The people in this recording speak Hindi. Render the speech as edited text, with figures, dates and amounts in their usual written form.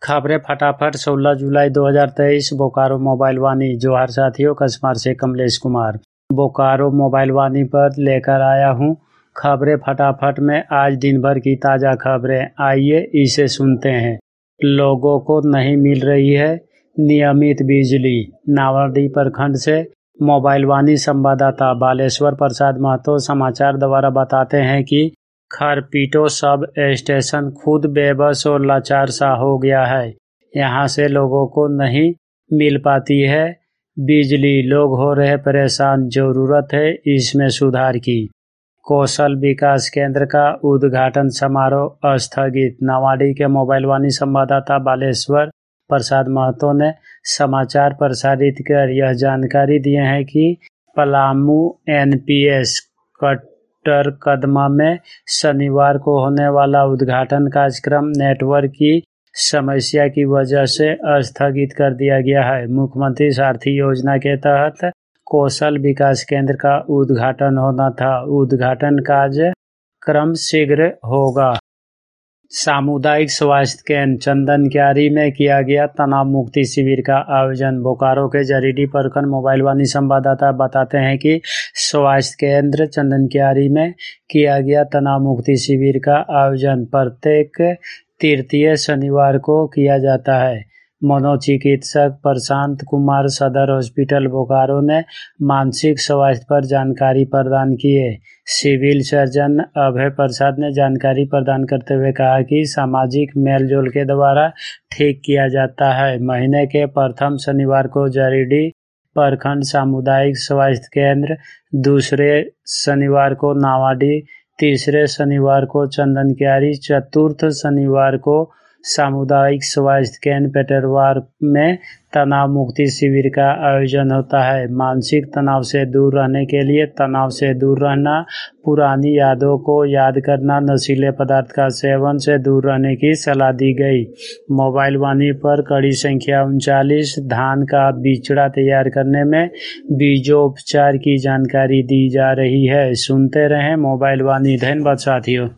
खबरें फटाफट 16 जुलाई 2023 बोकारो मोबाइल वाणी। जोहार साथियों, कस्मार से कमलेश कुमार बोकारो मोबाइल वाणी पर लेकर आया हूं खबरें फटाफट में आज दिन भर की ताज़ा खबरें। आइए इसे सुनते हैं। लोगों को नहीं मिल रही है नियमित बिजली। नावाडीह प्रखंड से मोबाइल वाणी संवाददाता बालेश्वर प्रसाद महतो समाचार द्वारा बताते हैं कि खरपीटो सब स्टेशन खुद बेबस और लाचार सा हो गया है। यहाँ से लोगों को नहीं मिल पाती है बिजली, लोग हो रहे परेशान। जरूरत है इसमें सुधार की। कौशल विकास केंद्र का उद्घाटन समारोह स्थगित। नावाडीह के मोबाइल वाणी संवाददाता बालेश्वर प्रसाद महतो ने समाचार प्रसारित कर यह जानकारी दी है कि पलामू एनपीएस कटरकदमा में शनिवार को होने वाला उद्घाटन कार्यक्रम नेटवर्क की समस्या की वजह से स्थगित कर दिया गया है। मुख्यमंत्री सारथी योजना के तहत कौशल विकास केंद्र का उद्घाटन होना था। उद्घाटन कार्यक्रम शीघ्र होगा। सामुदायिक स्वास्थ्य केंद्र चंदनक्यारी में किया गया तनाव मुक्ति शिविर का आयोजन। बोकारो के जरीडीह प्रखंड मोबाइल वाणी संवाददाता बताते हैं कि स्वास्थ्य केंद्र चंदनक्यारी में किया गया तनाव मुक्ति शिविर का आयोजन प्रत्येक तृतीय शनिवार को किया जाता है। मनोचिकित्सक प्रशांत कुमार सदर हॉस्पिटल बोकारो ने मानसिक स्वास्थ्य पर जानकारी प्रदान किए। सिविल सर्जन अभय प्रसाद ने जानकारी प्रदान करते हुए कहा कि सामाजिक मेलजोल के द्वारा ठीक किया जाता है। महीने के प्रथम शनिवार को जरीडीह प्रखंड सामुदायिक स्वास्थ्य केंद्र, दूसरे शनिवार को नावाडीह, तीसरे शनिवार को चंदनक्यारी, चतुर्थ शनिवार को सामुदायिक स्वास्थ्य केंद्र पेटरवार में तनाव मुक्ति शिविर का आयोजन होता है। मानसिक तनाव से दूर रहने के लिए तनाव से दूर रहना, पुरानी यादों को याद करना, नशीले पदार्थ का सेवन से दूर रहने की सलाह दी गई। मोबाइल वाणी पर कड़ी संख्या 39 धान का बिचड़ा तैयार करने में बीजोपचार की जानकारी दी जा रही है। सुनते रहें मोबाइल वाणी। धन्यवाद साथियों।